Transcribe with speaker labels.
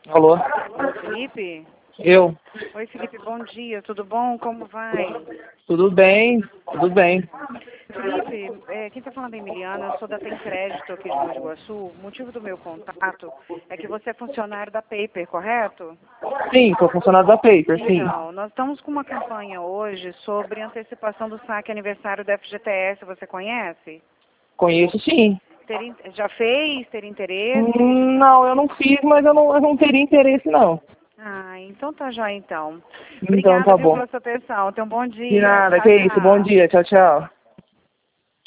Speaker 1: Alô?
Speaker 2: Felipe?
Speaker 1: Eu?
Speaker 2: Oi, Felipe, bom dia, tudo bom? Como vai?
Speaker 1: Tudo bem? Tudo bem.
Speaker 2: Felipe, quem está falando é Emiliana, eu sou da Tem Crédito aqui de Mogi de Guaçu. O motivo do meu contato é que você é funcionário da Paper, correto?
Speaker 1: Sim, sou funcionário da Paper, sim.
Speaker 2: Então, nós estamos com uma campanha hoje sobre antecipação do saque aniversário da FGTS, você conhece?
Speaker 1: Conheço sim.
Speaker 2: Já fez? Ter interesse?
Speaker 1: Não, eu não fiz, mas eu não teria interesse não.
Speaker 2: Ah, então tá já então.
Speaker 1: Então
Speaker 2: Obrigada,
Speaker 1: tá
Speaker 2: viu,
Speaker 1: bom.
Speaker 2: pela sua atenção. Tenha um bom
Speaker 1: De
Speaker 2: dia.
Speaker 1: nada,
Speaker 2: Tchau,
Speaker 1: que isso. Bom
Speaker 2: tchau.
Speaker 1: dia. Tchau, tchau.